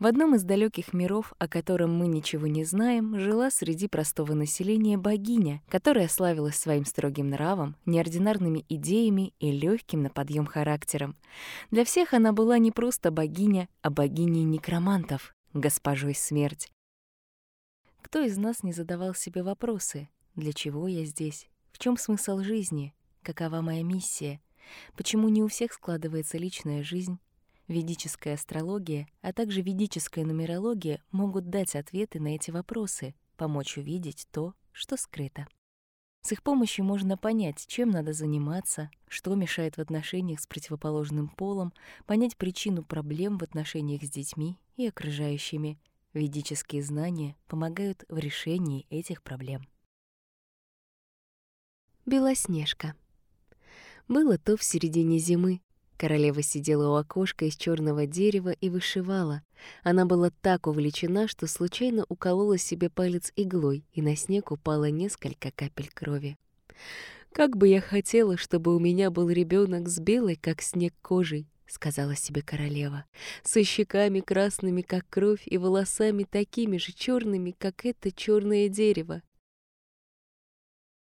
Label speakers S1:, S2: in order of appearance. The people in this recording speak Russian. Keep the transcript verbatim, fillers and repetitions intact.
S1: В одном из далеких миров, о котором мы ничего не знаем, жила среди простого населения богиня, которая славилась своим строгим нравом, неординарными идеями и легким на подъем характером. Для всех она была не просто богиня, а богиней некромантов, госпожой смерть. Кто из нас не задавал себе вопросы: для чего я здесь? В чем смысл жизни? Какова моя миссия? Почему не у всех складывается личная жизнь? Ведическая астрология, а также ведическая нумерология могут дать ответы на эти вопросы, помочь увидеть то, что скрыто. С их помощью можно понять, чем надо заниматься, что мешает в отношениях с противоположным полом, понять причину проблем в отношениях с детьми и окружающими. Ведические знания помогают в решении этих проблем.
S2: Белоснежка. Было то в середине зимы. Королева сидела у окошка из черного дерева и вышивала. Она была так увлечена, что случайно уколола себе палец иглой, и на снег упало несколько капель крови. «Как бы я хотела, чтобы у меня был ребенок с белой, как снег, кожей», — сказала себе королева, «со щеками красными, как кровь, и волосами такими же черными, как это черное дерево.